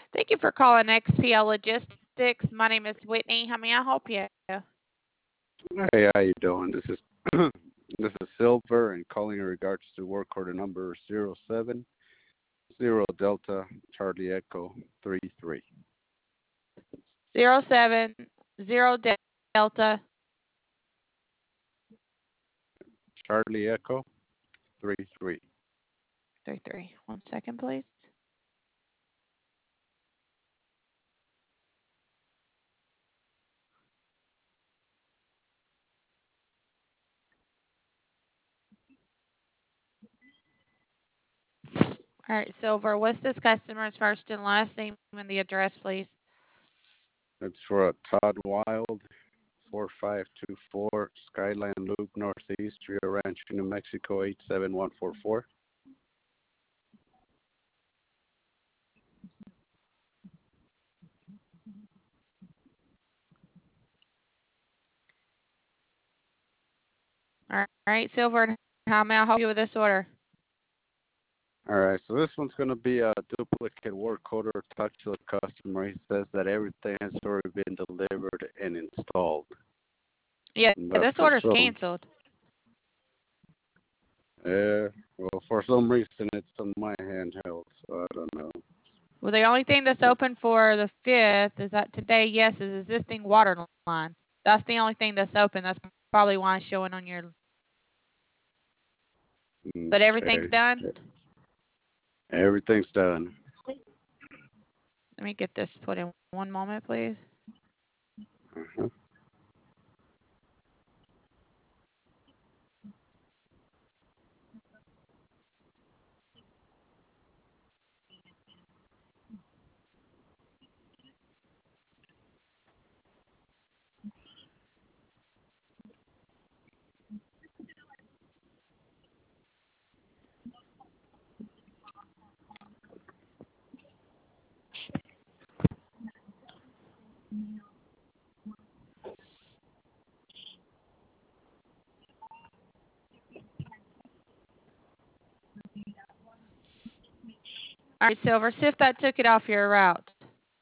Thank you for calling XPL Logistics. My name is Whitney. How may I help you? Hey, how you doing? This is this is Silver and calling in regards to work order number 070 Delta Charlie Echo 33. 070 Delta. Charlie Echo 33. 33. 1 second, please. All right, Silver, what's this customer's first and last name and the address, please? It's for a Todd Wild 4524 Skyline Loop Northeast, Rio Rancho, New Mexico 87144. All right, Silver, how may I help you with this order? All right, so this one's going to be a duplicate work order. Talk to the customer. He says that everything has already been delivered and installed. Yeah, But this order's canceled. Well, for some reason it's on my handheld, so I don't know. Well, the only thing that's open for the 5th is that today, yes, is existing water line. That's the only thing that's open. That's probably why it's showing on your. But everything's done? Everything's done. Let me get this put in 1 moment, please. Uh-huh. All right, Silver, see if that took it off your route.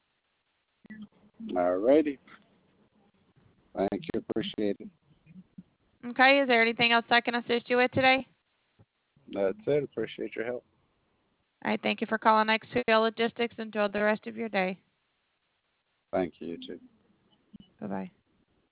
All righty. Thank you. Appreciate it. Okay, is there anything else I can assist you with today? That's it. Appreciate your help. All right, thank you for calling XPL Logistics. Enjoy the rest of your day. Thank you, too. Bye-bye.